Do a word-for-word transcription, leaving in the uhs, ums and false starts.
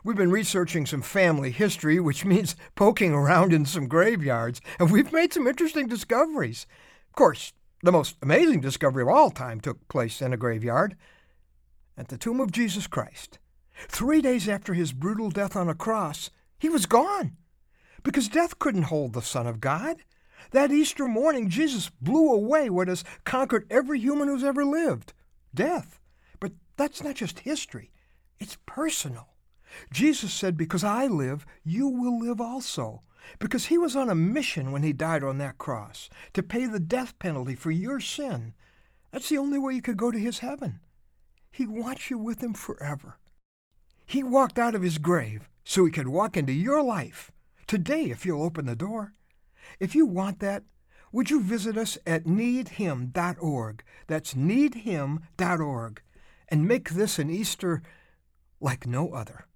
We've been researching some family history, which means poking around in some graveyards, and we've made some interesting discoveries. Of course, the most amazing discovery of all time took place in a graveyard, at the tomb of Jesus Christ. Three days after his brutal death on a cross, he was gone, because death couldn't hold the Son of God. That Easter morning, Jesus blew away what has conquered every human who's ever lived, death. But that's not just history, it's personal. Jesus said, because I live, you will live also. Because he was on a mission when he died on that cross, to pay the death penalty for your sin. That's the only way you could go to his heaven. He wants you with him forever. He walked out of his grave so he could walk into your life today if you'll open the door. If you want that, would you visit us at need him dot org? That's need him dot org. And make this an Easter like no other.